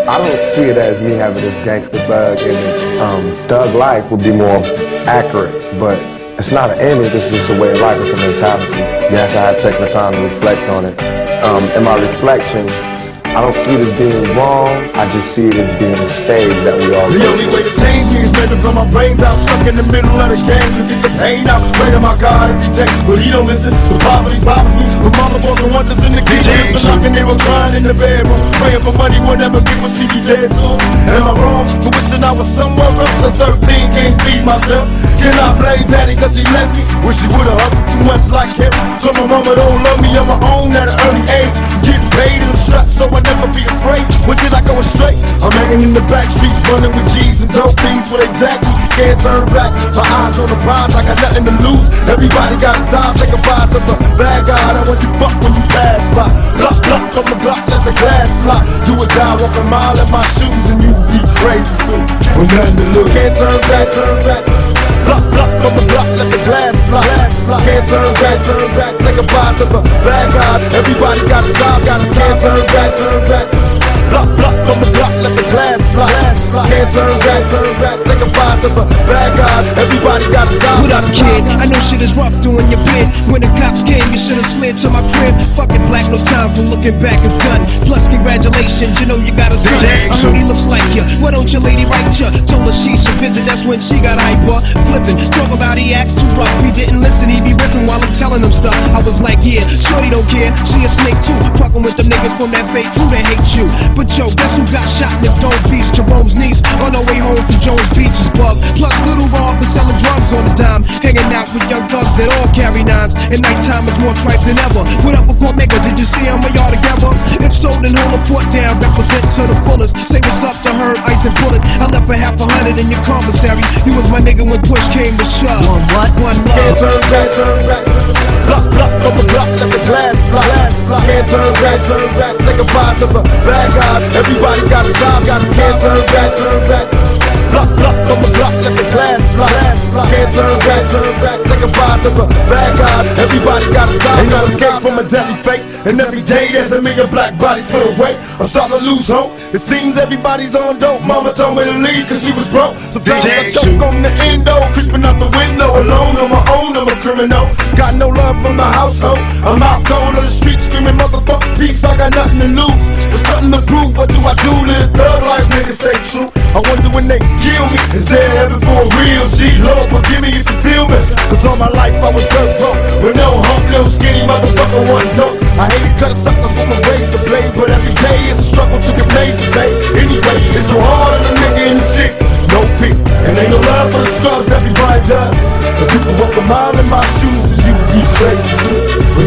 I don't see it as me having this gangster thug image. Thug life would be more accurate, but it's not an image, it's just a way of life, it's a mentality. You have to have taken the time to reflect on it. In my reflection, I don't see it as being wrong, I just see it as being a stage that we all The only way to change me is maybe blow my brains out, stuck in the middle of the game to get the pain out. Pray to my God every day, but he don't listen. The poverty bothers me. My mama working wonders in the kitchen, so knocking, they were crying in the bedroom, praying for money, won't ever get what she be dead soon. Am I wrong for wishing I was somewhere else? At 13, can't feed myself. Can I blame daddy cause he left me? Wish he would've hustled too much like him. So my mama don't love me on my own at an early age. Getting paid in the straps so I never be afraid. When did I go astray? I'm hanging in the back streets, running with G's and dope things where they jack me. Can't turn back, my eyes on the prize, I got nothing to lose. Everybody gotta die, say goodbye to the bad guy. I want you fuck when you pass by. Block, block on the block, let the glass fly. Do or die, walk a mile in my shoes and you be crazy too. With nothing to lose. Can't turn back, turn back. Block, block on the block, let the glass fly. Can't turn back, say goodbye to the bad guys. Everybody gotta die, can't turn back. Block, block on the block, let the glass fly. Can't turn back, say goodbye to the bad guys. Everybody gotta die. What up, kid? I know shit is rough doing your bid. When the cops came, you should've slid to my crib. Fucking black, no time for looking back, it's done. Plus, congratulations, you know you got a son. I heard he looks like you. Why don't your lady write you? Told her she should visit, that's when she got hyper. Flipping, talk about he acts too rough. He didn't listen, he be ripping while I'm telling him stuff. I was like, yeah, shorty don't care, she a snake too. Fucking with them niggas from that fake crew that hate you. But yo, guess who got shot in the Dome Beach? Jerome's niece, on her way home from Jones Beach's bug. Plus, Little Rob was selling drugs on the dime. Hanging out with young thugs that all carry nines. And nighttime is more tripe than ever. What up with Cormega? Did you see him or y'all together? If so, then hold a fort down, represent to the fullest. Say what's up to her, Ice and Bullet. I left for $100 in your commissary. You was my nigga when push came to shove. One what? One love. Can't turn back. Block, block on the block, let the glass fly. Can't turn back, say goodbye to the bad guys. Everybody gotta die, can't turn back. Block, block on the block, let the glass fly. Can't turn back, say goodbye to the bad guys. Everybody gotta die. Ain't no escape from a deadly fate. And every day there's a million black bodies put away. I'm starting to lose hope. It seems everybody's on dope. Mama told me to leave cause she was broke. Sometimes I choke on the endo, creeping out the window. Alone on my own, I'm a criminal. Got no love from the household. I'm out cold on the street screaming motherfucker peace. I got nothing to lose. There's something to prove. What do I do? Live thug life, niggas stay true. I wonder when they kill me, is there heaven for a real G? Lord forgive me if you feel me. Cause all my life I was dirt broke. With no hump, no skinny motherfucker, one dope. I hate to cut suckers from the ways to blade, but every day is a struggle to get paid today. Anyway, it's so hard on a nigga in the shit. No peace, and ain't no love for the scrubs, everybody does. If you can walk a mile in my shoes, you would be crazy too.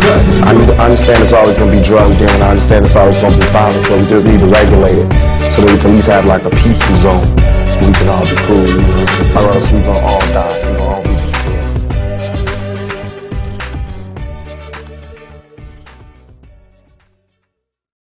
I understand it's always going to be drugs in, and I understand it's always going to be violence, so we just need to regulate it so that we can at least have like a peaceful zone where we can all be cool, or else we're going to all die.